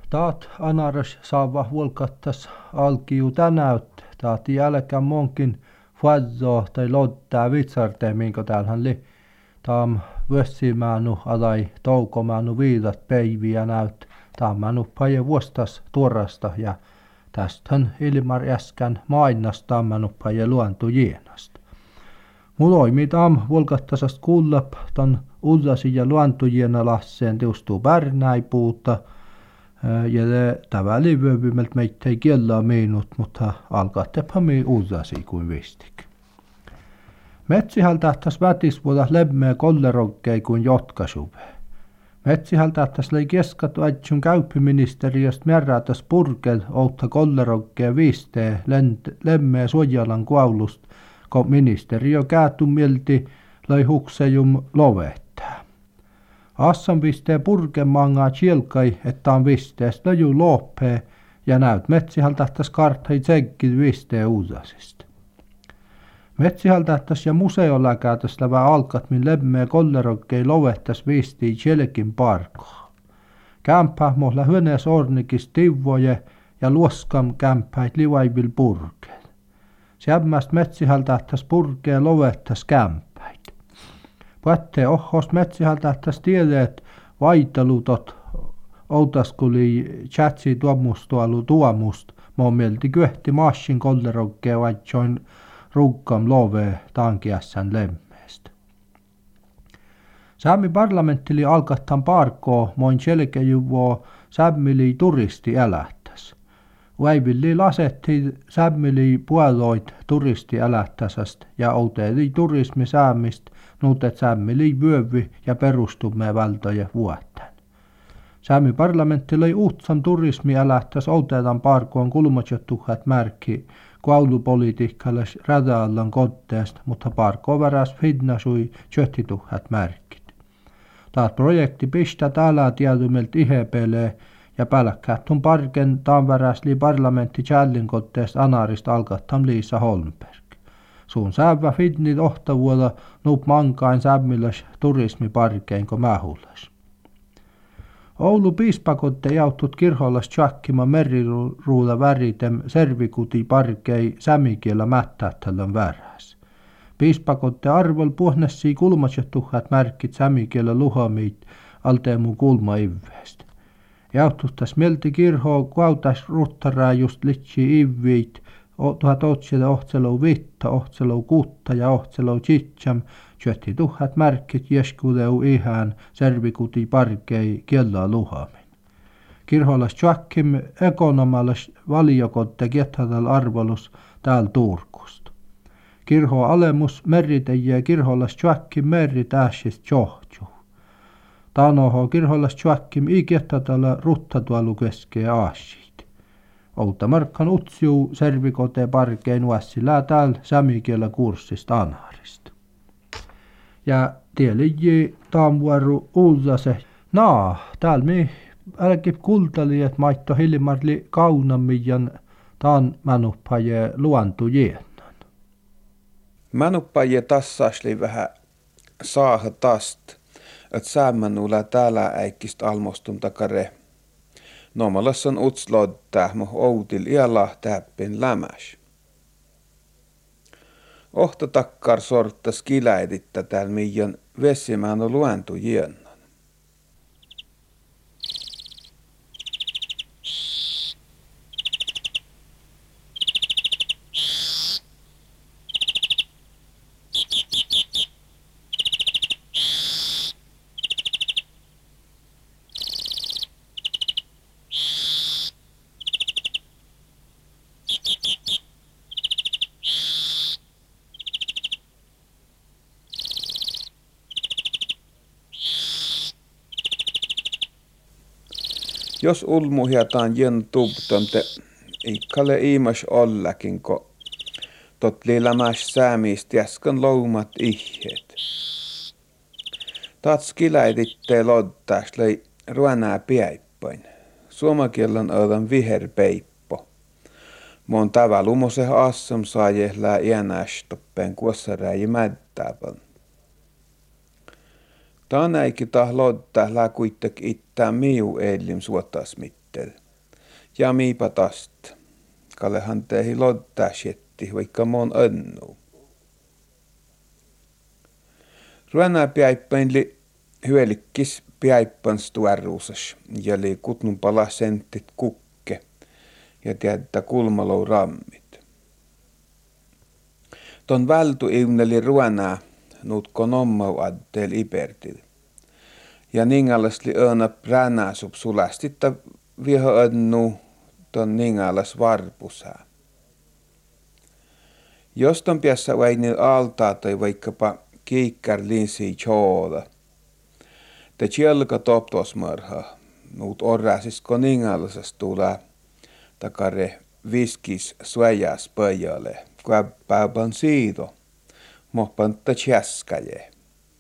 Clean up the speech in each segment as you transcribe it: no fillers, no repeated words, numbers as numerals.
Taat anaras saava vulkattas alkiu tänäyt. Taat jälkeen monkin fazzo tai lottaa vitsarte, minkä täällähän li. Taam vössimänu alai toukomänu viidat päiviä näyt. Taammänu paje vuostas tuorasta ja tästähän Ilmar äsken mainas taammänu paje luontu jienasta. Muloimi taam vulkattasast kuullap ton ullasi ja luontujiena lasseen teustuu pärnäipuuta. Ja tämä livyvymältä meitä ei kiellaa meinut, mutta alkaa tehdä me ullasi kuin vistik. Metsihäl tähtäs vätisvuodas lemmeä kollerokkei kuin jotkasuve. Metsihäl tähtäs lei keskat vaitsun käyppiministeriöstä määrätäs purkel outta kollerokkeen viistee lemmeä Suojalan kuaulust, kun ministeriö käätumilti lei huksejum lovettaa. Assan vistee purkemangaa chielkai, että on visteestä laju loppee ja näyt metsihäl tähtäs karthai tsekkit vistee uusasista. Metsihäl tähtäs ja museoläkätäs lävä alkat min lemmeä kollerokkei lovettas vistii chelkin parkoa. Kämpä mohla hyönees ornikis tivvoje ja luoskam kämpäit livaivil purkeel. Sämmäst metsihäl tähtäs purkee lovettas kämpäit. Pätte ohos metsihäl tähtäs tieleet vaitelutot outaskuli chatsi tuomustualu tuomust. Mo mielti kyhti maassin kollerokkee vaitsoin rukkam love tankiässän lemmeestä. Säämi parlamenttili alkattan parkoo moin selkejuvoo sämmili turisti älähtäs. Väivilli lasetti sämmili puoloit turisti älähtäsästä ja outeeli turismi säämistä nuutet sämmili vyövi ja perustumme vältöje vuotten. Säämi parlamentti löi uutsan turismi älähtäs outeetan parkoon kulmatjottuhat märkki kuaulupolitiikkalle radaallan kotteesta, mutta parko väräs fidnasui tjöttituhat märkit. Taat projekti pistä täällä tietumelt ihepele ja pälkkähtun parken taan väräsli parlamentti tjällin kotteesta anarista alkattam Liisa Holmberg. Suun sävä fidnit ohtavuolla nuup mankain sämmilläs turismiparkeinko mähullas. Oulu piispakotte jautut kirhollas tjakkima meriruuda väritem servikuti parkei sämikielä mättähtälön väräs. Piispakotte arvol puhnessii kulmatsettuhat märkit sämikielä luhamiit alteemu kulmaivveest. Jaututtas melti kirhoo kuautas ruttaraa just litsi ivviit 1800 vitta, 6 ja 7 syötti tuhat märkit jeskudeu ihan servikuti parkei kiellaa luhamin. Kirhollas tjakkim ekonomallas valiokotte kiethadal arvolus täällä Turkusta. Kirho alemus meritejiä kirhollas tjakkim merit äsist johtuu. Tanoho kirhollas tjakkim i kiethadalla ruttatualu keskee aasiit. Outa markkan utsiu servikote parkein nuässilää täällä sämikielä kurssista anharista. Ja tieliji taamvuoru uudase. Täällä mi älki kultali, et maitto hilmarli kaunammijan taan manuppaje luontu jiennan. Manuppaje tassasli vähän saaha tast, et säämänula täällä äikkist almostun takare. Nomalassan utslodda mo outil ialla täppin lämäs. Ohta takkar sorttas kiläidittä täällä miian vessimään on luentu jiennan. Jos ulmuhiataan jen tubtonte, ikkale iimas ollakin, ko tot liilämäs säämiist jäskän loumat ihjeet. Taat skiläiditte loddas lei ruonää piäippain. Suomakielän öödän viherpeippo. Mon tävä lumose assam saajehlää iänästoppeen kuossaräji mättääpän. Tänäkin tahlottaa lää kuitenkin ittää miu eilim suotas mittel. Ja miipa tast. Kallehan tehi lottaa shetti, vaikka mon önnu. Ruona piäippäin li hyölikkis piäippans tuoruusas ja li kutnun pala senttit kukke ja tiedä kulmalou rammit. Ton vältu iuneli ruonaa nuutko nommau addel ipertil. Ja ningallas li öna pränäsup sulastitta viho önnu ton ningallas varpusää. Jos ton piässä väinil altaa tai vaikkapa kiikkar linsi chooda. Te tjölka toptosmörhä, nuut orrasisko ningallasas tulee takare viskis suojas pöjöle, päivän siido, mohpanta tjäskäje.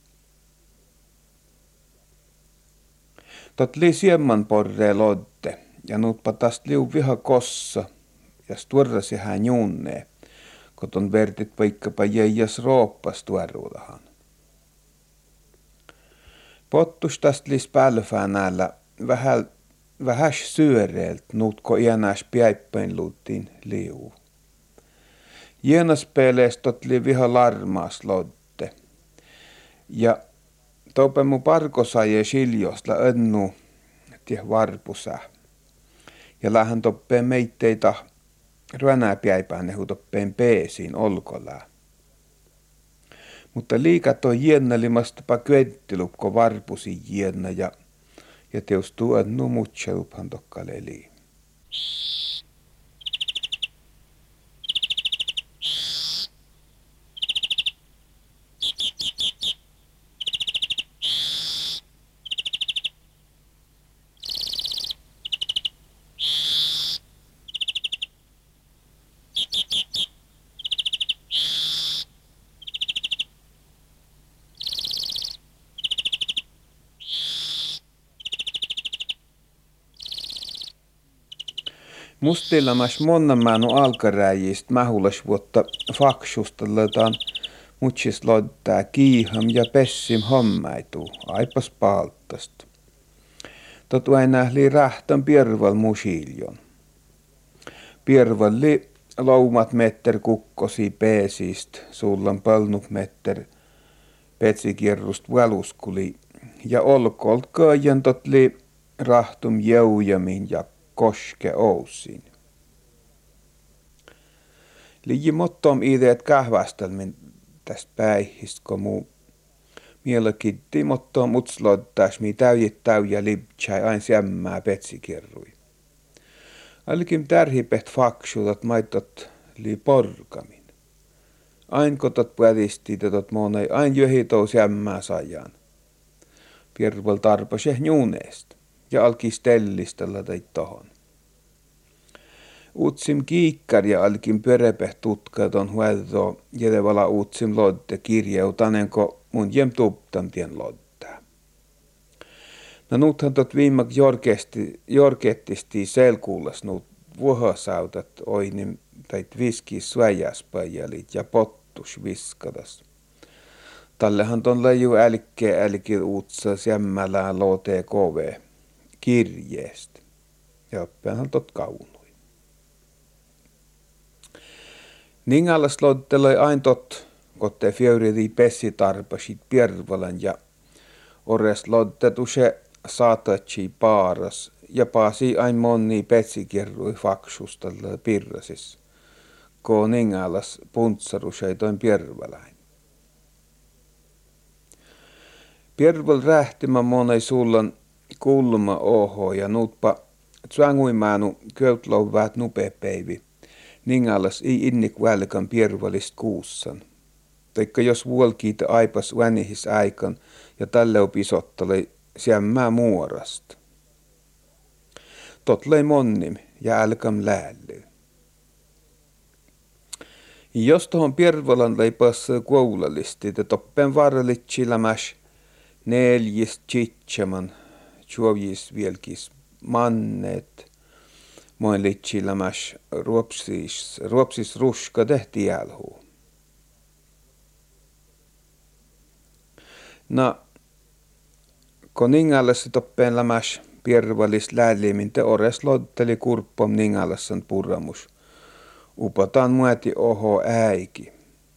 Tot li siemman porre lodde, ja nuutpa täst liu viha kossa, ja sturrasi hän junnee, koton vertit vaikkapa jäijäs rooppas tuoruudahan. Pottus täst lis pälfää näillä vähäs syöreelt nuutko iänäs piäippäin luuttiin liu. Jienas pelees tot li viha larmaas lodde. Ja toupe mu parkosaje siljosla önnu tie varpusää. Ja lähän toppeen meitteitä ruonää piäipään nehu toppeen peesiin olkolää. Mutta liika toi jiennalimastapa kyettilupko varpusi jienna ja teustuu önnu mutseluphan tokkaleliin. Mustillamas monnamänu alkaräjistä mähulas vuotta faksusta lötään mutsis loddaa kiiham ja pessim hommaituu aipas palttast. Tot aina li rähtän pierval musiljon. Pierval li loumat metter kukkosi peesist, sullan pölnuk metter petsikirrust väluskuli ja olkolt köjän tot li rahtum jäujamin ja koske ousin. Liji mottom ideet kähvästelmin tästä päihistä, kun muu mielenkiinti mottom utsloddas mi täyjittäy ja libtsäi ain sämmää petsikirrui. Alikin tärhipeht faksuutat maitot li porkamin. Ain kotot pädisti tetot monei ain jöhitou sämmää sajan. Pierval tarpas juuneesta ja alki stellistellä tai tohon. Utsim kiikkar ja alkin pörepeht tutkaton huelto jedevala utsim lodde kirjeutanenko mun jem tuptantien loddaa. No nuuthan tot viimak jorkettisti selkuulas nuut vuohosautat oinim tait viskis suojaspajalit ja pottus viskadas. Tallehan ton leiju älkki uutsa sämmälään loote kove kirjeest. Ja oppeanhan tot kaunui. Ningallas loddeloi ain tot, kotte fjöyridi pessitarpasit piervalan ja ores lodtetuse saatatsi paaras ja paasi ain monni petsikirrui faksustalla pirrasis. Ko ningallas puntsaruseitoin piervalain. Pierval rähtimä monei sullan kulma oho ja nuutpa tsanguimaanu köytlou väät nupepeivi. Ningallas ei innik välkan piervalist kuussan. Taikka jos vuolkiita aipas vänihis aikan ja tälle opisottalei sämmää muorast. Totlei monnim ja älkam läälly. Jos tohon piervalan lei passa koulalisti, te toppen varralitsilämäs neljist tsitsaman, tjuovjis vielkis mannet, moin litsilämäs ruopsis ruska tehti jälhuu. No, Kun Ningalassa toppeen lämäs piervalis lälimin te ores lotteli kurppom Ningalassan purramus. Upotaan mueti oho äiki.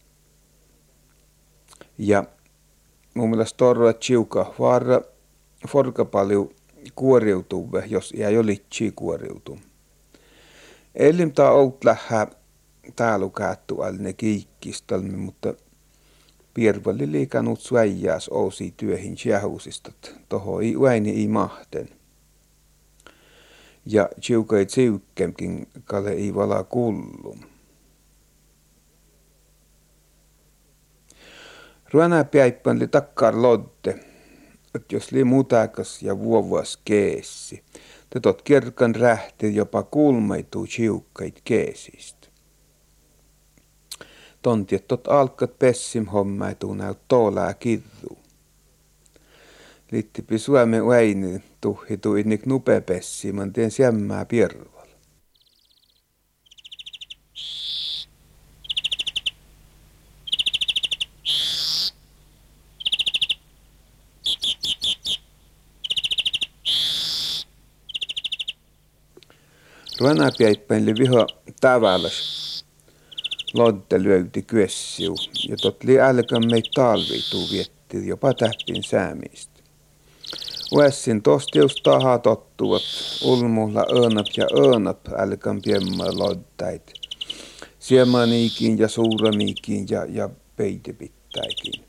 Ja mun mielestä torra chiuka vaara forka paljon kuoriutuu, jos ei ole litsi kuoriutuu. Elim taa out lähä täällä kättu alne kiikkistalmi, mutta piervalli liikanut suäjäs ousi työhin jähusistot. Toho ei uäini ei mahten. Ja chiuka ei tsiukkemkin kalle ei vala kullum. Ruana päippän li takkar lodde, että jos li mutakas ja vuovas keessi, te tot kirkan rähti jopa kulmaituu chiukkait keesistä. Tontiet tot alkat pessim hommaituu näyt toolaa kiddu. Littipi Suomen uäini tuhhitu innik nupe pessimän tien siemmää pierval. Ruanapäipäin li viho tavallas lodde löyti kyessiu ja tot li älkän meit talvituu vietti jopa täppin säämistä. Uessin tostius taha tottuvat ulmulla öönap älkän piemmä lodtait. Siemaniikin ja suuramiikin ja peitepittäikin.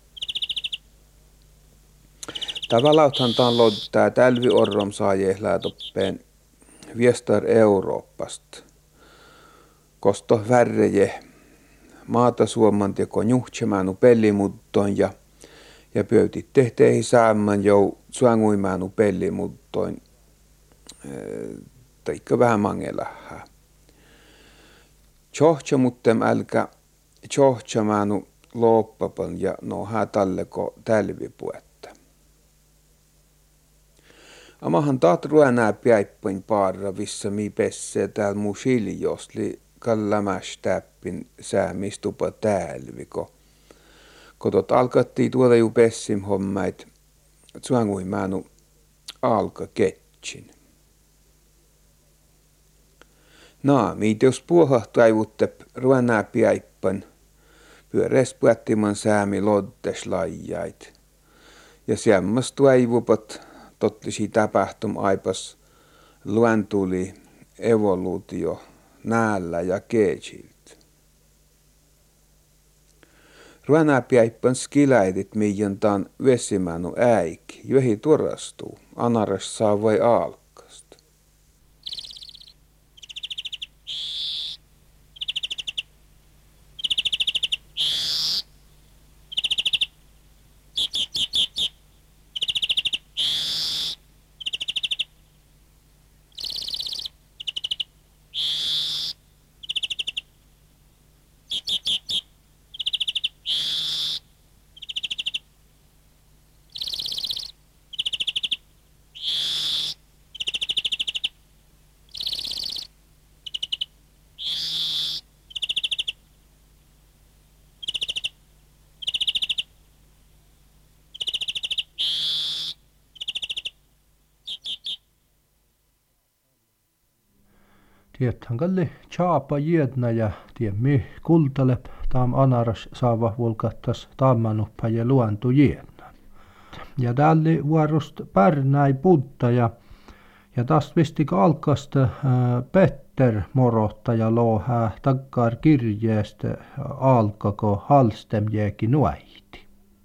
Tavallauthan taan lodtaa tälvi orrom saa jehlää toppeen viestar Euroopasta. Kosto värreje maata suomant ja konjuhtsemänu pellimuttoin ja pöytit tehteihin saaman jou suanguimänu pellimuttoin taikka vähän mangelahää. Tjohtsamuttem älkä tjohtsamänu loppapan ja nohaa talleko tälvipuetta. Amahan taat ruonaa päippän paarra vissa mi pessee täällä muu shiljos li kallamäs täppin säämistupa täälviko. Kotot alkattiin tuoda ju pessim hommait, tsuangui mänu alka ketsin. Miit jos puohahtaivuttep ruonaa päippän, pyöreäs puettiman säämi loddes lajjait. Ja semmas tuaivupat totlisi tapahtum aipas luentuli evoluutio näällä ja keetsilt. Ruonapäippän skiläidit miijantaan vesimänu äik, johi turastuu, anaras saa vai alkast. Tiethän kalli chaapa jiedna ja tiemmi kultalep taam anaras saava vulkattas taammanuppa ja luontu jiedna. Ja tälli vuorost pärnäi putta ja taas vistik alkasta Petter morotta ja lohää takkar kirjeestä alkako halstemjääki nuähti.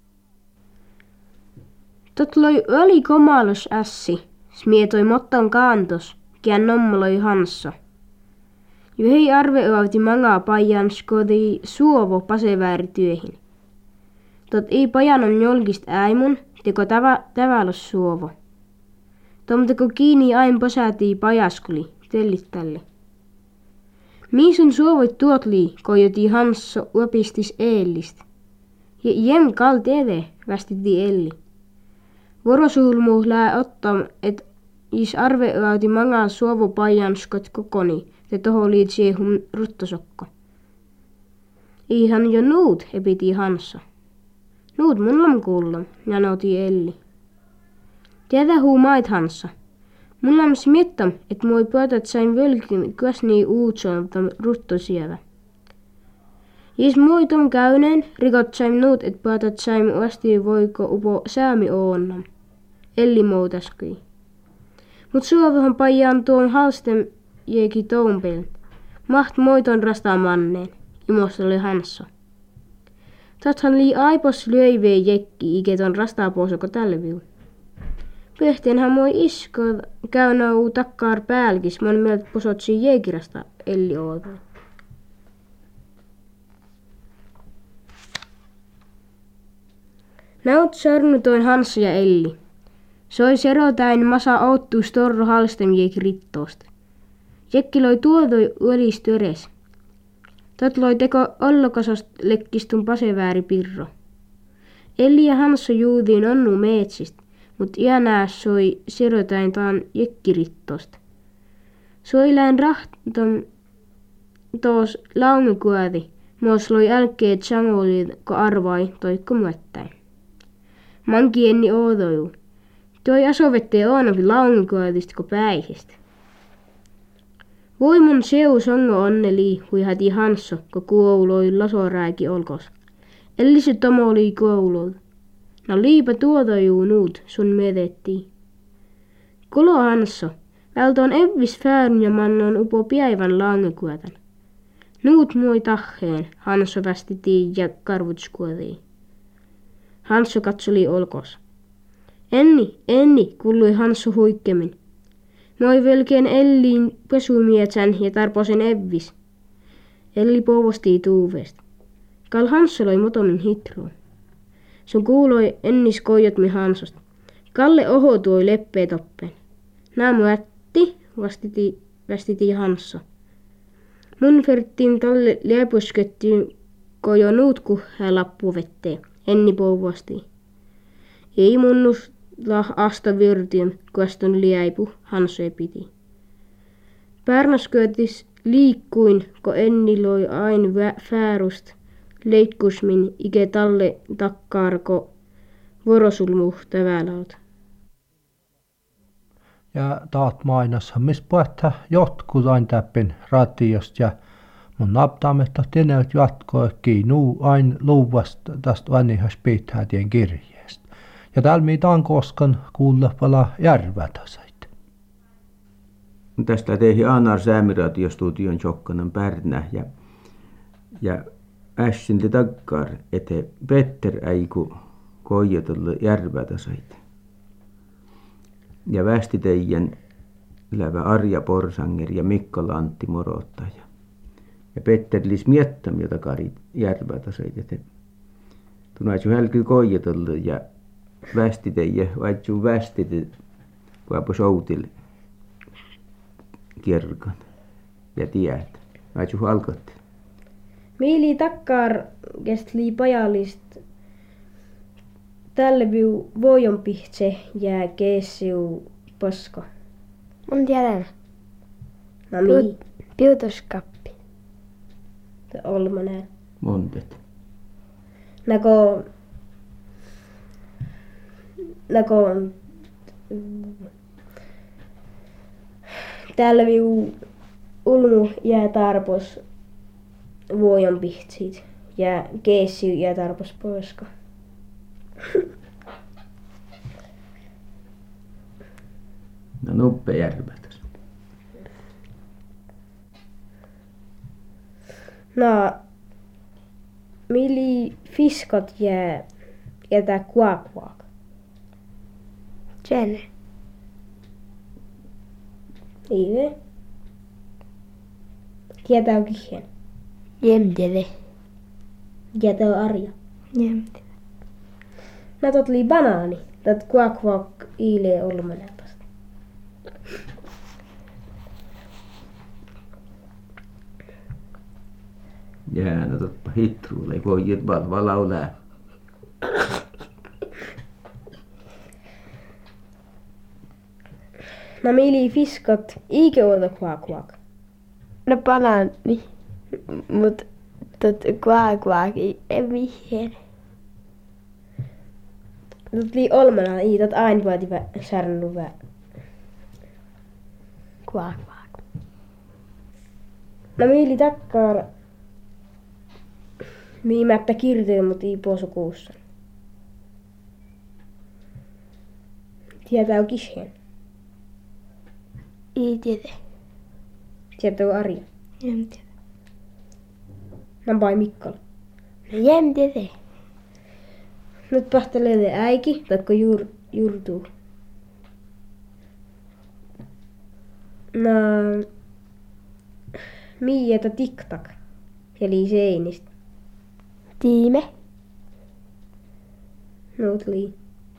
Tot loi öli komalus ässi, smietoi mottan kaantos, kiän nommaloi hanssa. Juhei arveoivti mangaa pajan skodi suovo paseväärityöhin. Tot ei pajan on jolkist äimun, teko tavallos suovo. Tomteko kiinni ain posäätii pajaskuli, tellit tälle. Miisun suovoit tuotli, kojoti hansso uopistis eellist. Ja jem kalt eve, västitti Elli. Vuorosuulmu lää ottam, et is arveoivti mangaa suovo pajan skot kokoni. Se toho liitsi hun ruttosokko. Ihan jo nuut, epiti Hanssa. Nuut mun lam kuulla, janoti Elli. Tiedä huu mait Hansa. Mulla on miettam, että moi pöydät sain völkin kösni uutsolta rutto siellä. Jos moi ton käyneen, rikot sain nuut, että pöydät sain vasti voiko upo säämi oonnam. Elli moutaskui. Mut suovahan pajaan tuon halsten jeeki toumpel. Maht moiton rastaa manneen. Imosta oli Hansa. Tathan lii aipos lyöivee jekki iketon rastaa poosoko tälviu. Pöhteenhän moi isko käynä uu takkaar päälkis mon mieltä posotsi jeekirasta Elli oota. Naut sornutoin Hansa ja Elli. Soi serotäin masa outtuus torro halstem jeeki rittoosta. Jekki loi tuotoi uolistöres. Tot loi teko ollokasost lekkistun pasevääri pirro. Elli ja Hansa juutiin onnu meetsist, mut iänää soi serotäin taan jekkirittosta. Soiläin rahton toos laumikuäti, moos loi älkkeet sangoliin, ko arvai toikko muettäin. Manki enni ootoju. Toi asovettee oonapi laumikuätistä ko päihistä. Voi mun seu songo onneli, hui hati Hanso, ko kuouloi lasorääki olkos. Elli se tomo oli kuouloi. No liipa tuotojuu nuut, sun metettiin. Kulo Hanso, vältoon evvis fääryn ja mannon upo päivän laangekuätän. Nuut moi tahheen, Hanso västitiin ja karvutskuotiin. Hanso katsoli olkos. Enni, kuului Hanso huikkemin. Moi velkeen Elliin pesumietsän ja tarposen evvis. Elli pouvostii tuuvesta. Kal Hanso loi motomin hitruun. Sun kuuloi ennis koijotmi Hansosta. Kalle ohotui leppee toppeen. Naamu ätti, vastiti Hanso. Mun ferttiin talle liepusköttiin kojo nuutku hää lappuvetteen. Enni pouvostii. Ei munnus asta virtien, kueston liäipu, Hanso piti. Pärnasköötis liikkuin, ko enni loi ain fäärust, leikkusmin ike talle takkaarko vorosulmu tävälaut. Ja taat mainassa, mis puhuttaa jotkut aina täppin ratiosta ja mun naptaametta teneet jatkoakin nuu aina luuvasta tästä vanhas piithäätien kirjeestä. Ja täällä mitään koskaan kuulla pala järvätasait. Tästä teihin Anar Säämiratiostudion Jokkanen Pärnä ja ässinti takkar, että Petter äiku koijatolle järvätasait. Ja västi teijän lävä Arja Porsanger ja Mikkola Antti Morottaja. Ja Petter lis miettam jota kari järvätasait, että tunaisu hälky koijatolle ja västi teijä, vaitsu västi te kuapo soutil kirkan ja tiet. Vaitsu alkotti. Miili takkar kestli pajallist tälle viu vojonpihtse ja keessiu posko. Mun tiedän. No mii? Piutoskappi. Olmoneen. Montet. Nako tällä viu ulmu jää tarpos vojonpihtsit ja keessiu jää tarpos posko. No nuppe järvätäs. No, mili fiskot jää jätä kuakuak. Sen. Iive. Jätä on kihjen. Jämtele. Jätä on Arja. Jämtele. Mä tot lii banaani. Tät kuakuak iilee olmaneltasta. Jää, no totpa hitruulle, koijat valva laulaa. No mili fiskot iike oota kuakuak. No banaani. Mut tot kuakuak ei viheen. Tuli olmana iitot aina vaati särnuvä. Kuak. No miili takkaa viimättä kirtyy, mutta ei posukuussa. Tietää on kisheen. Ei tiedä. Tietää on Arja. En tiedä. Nampai Mikkola. No en tiedä. Nyt pahtelee äiki, taikko juurtuu. No, miietä tiktak. Eli seinistä. Tiime. Nuut lii.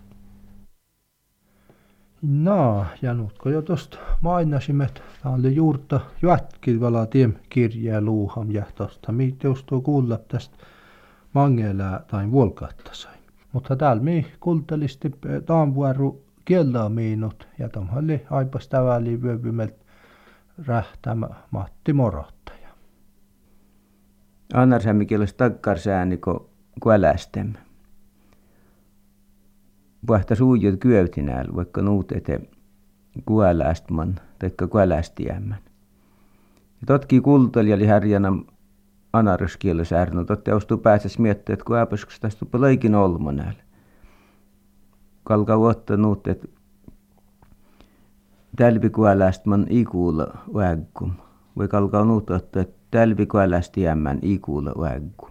No, ja nuutko jo tosta mainasimme, että tämä oli juurta jätkilvällä tiem kirjaa luuham ja tosta miiteustuu kuulla tästä mangelää tai vuolkaattasain. Mutta täällä mi kultalisti taanvuoru kiellaa miinut ja tomhalli aipas täväli vyövymelt rähtämä Matti Morottaja. Annarsämmi kielessä takkarsääni kun älästem. Puhta suujut kyöytinäällä, vaikka nuut ete kuälästman taikka kuälästiämmän. Ja totki kultali oli härjänä anaruskielessä ärno, totti ostuu pääsessä miettiä, että kun äpäskössä tästä tuppa leikin olmonäällä. Kalkaa vuotta nuut, että tälvikuälästman ikuulla vägkum. Voi kalkaa nuut ottaa, että tälvikuälästiämmän ikuulla vägkum.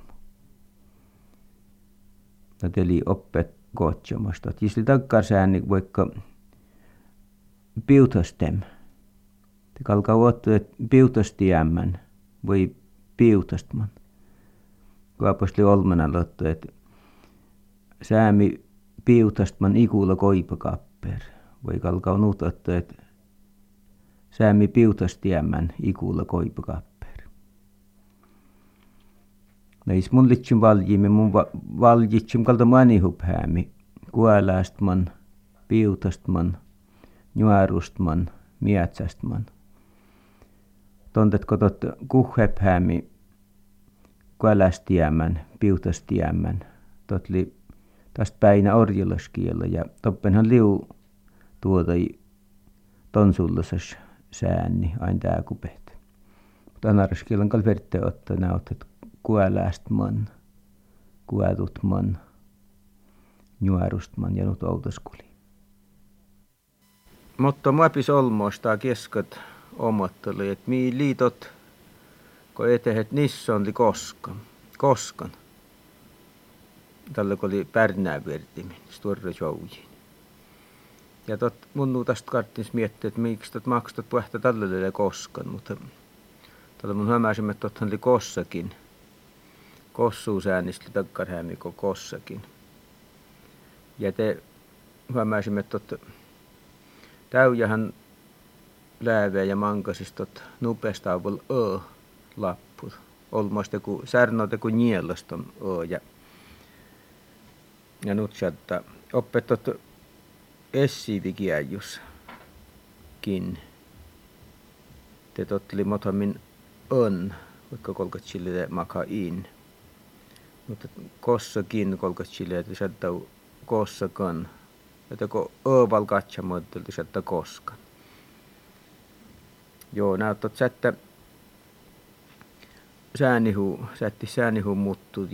No teli oppet kotsomasta. Jisli takkarsääni vaikka piutostem. Te kalkaa vuotta, että piutostiämmän voi piutostman. Kun apostoli Olmena lotto, että säämi piutostman ikuulla koipakapper. Voi kalkaa nuut ottaa, että säämi piutostiämmän ikuulla koipakapper. Näis mun litsin valjimme, mun valjitsin kalta manihupäämi. Kuälästman, piutostman, nuarustman, mietsästman. Tontetko tot kuhhephäämi kuälästiämmän, piutostiämmän. Totli tästä päinä orjilaskielä ja toppenhan liu tuota tonsullusas säänni aina tää kupet. Mutta anaraskielän kalverte ottaa näytät kuälästman, kuätutman, nuarustman ja nyt outoskuli. Mutta muapis olmoista keskat omotteli, että mii liitot, kun etehet nissä oli koskan. Tällä kun oli Pärnävertimin, Sturre Joujiin. Ja mun tästä karttins miettiä, että miksi maksat puhta tällä koskan, mutta tällä mun hämäsimme, että tothan oli kossakin. Kossuusäänistä takkarhäämikko kossakin. Ja te hämäsimme, että täyjähän lääveä ja mankasistot nupestaavul lapput. Olmoista kun särnoita kun nielaston ja nyt sieltä opettot essiivikiäjuskin. Te totteli motamin vaikka kolkat sille makaa in. Mutta kossakin kolkat sille, että sieltä kossakan. Että kun öval katsamoittelti sieltä koskan. Joo, näyttät sättä säänihu muttut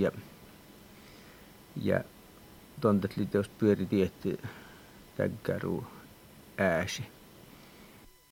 ja tontet liiteos pyöri tietty täggaruu ääsi.